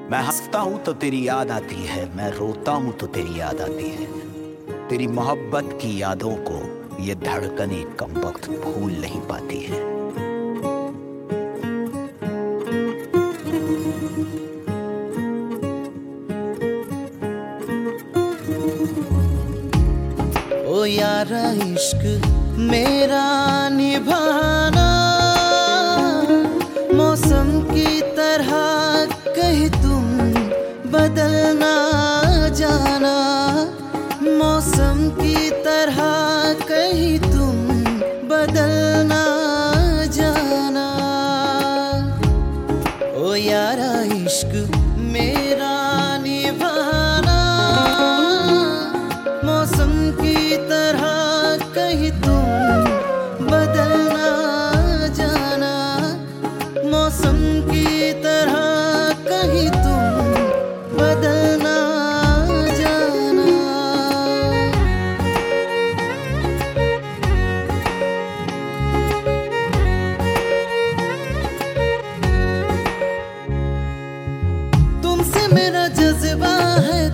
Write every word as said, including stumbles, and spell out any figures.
मैं हंसता हूँ तो तेरी याद आती है, मैं रोता हूँ तो तेरी याद आती है। तेरी मोहब्बत की यादों को ये धड़कनें कम वक्त भूल नहीं पाती है। ओ यारा इश्क मेरा निभाना, मौसम की तरह कहीं तुम बदलना जाना, मौसम की तरह कहीं तुम बदलना जाना। ओ यारा इश्क मेरा निभाना, मौसम की तरह कहीं तुम बदलना जाना, मौसम की तरह कहीं तुम बदलना जाना। तुमसे मेरा जज्बा है